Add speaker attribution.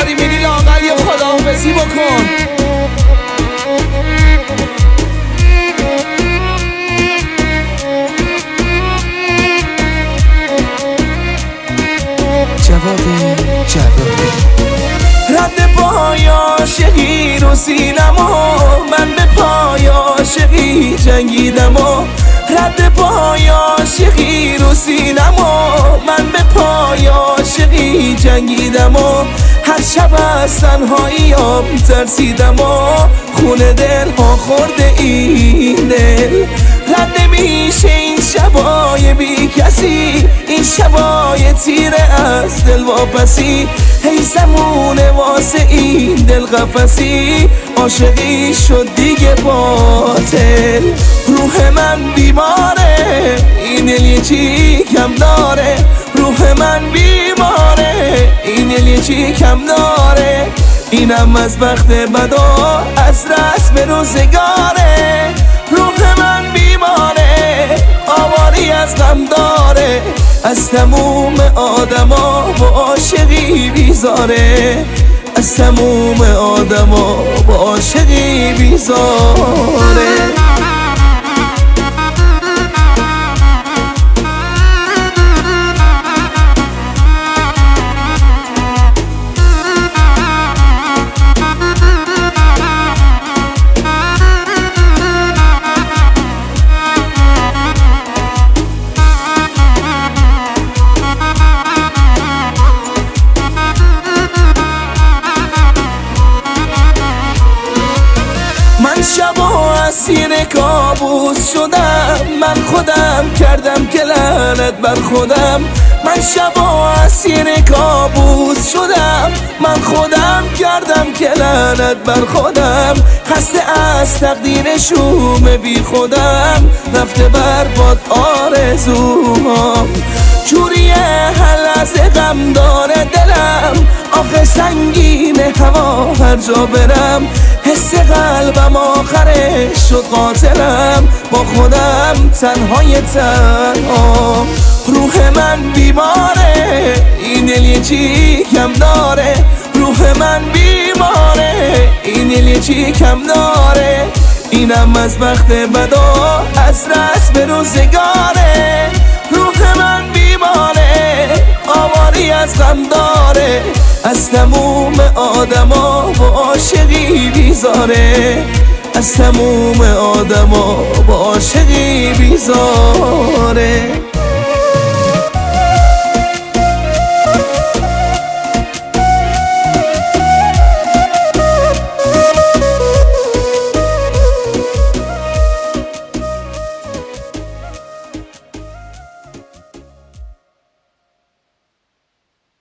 Speaker 1: داری میری لاغر یه خداحافظی بکن. جواد رد پای عاشقی رو سینم و من به پای عاشقی جنگیدم و رد پای عاشقی رو سینم و من به پای عاشقی جنگیدم و هر شب از تنهاییام ترسیدم و خون دل ها خورده این دل رد نمیشه این شبای بی کسی این شبای تیره از دل واپسی هی زمونه واسه این دل قفسی عاشقی شد دیگه باطل روح من بیماره این دل یه چی کم داره روح من بیماره این دل یه چی کم داره اینم از بخت بدا از رسم روزگاره روح من بیماره آواری از غم داره از تموم آدما با عاشقی بیزاره از تموم آدما با عاشقی بیزاره شبا اسیر کابوس شدم من خودم کردم که لعنت بر خودم من شبا اسیر کابوس شدم من خودم کردم که لعنت بر خودم خسته از تقدیر شوم بی خودم رفته برباد آرزوهام جوریه هر لحظه غم داره دلم آخه سنگین هوا هر جا برم حس قلبم آخرش شد قاتلم با خودم تنهای تنها روح من بیماره این دل یه چی کم داره روح من بیماره این دل یه چی کم داره اینم از بخت بدا از رسم روزگاره روح من بیماره آواری از غم داره از تموم آدما با عاشقی بیزاره از تموم آدما با عاشقی بیزاره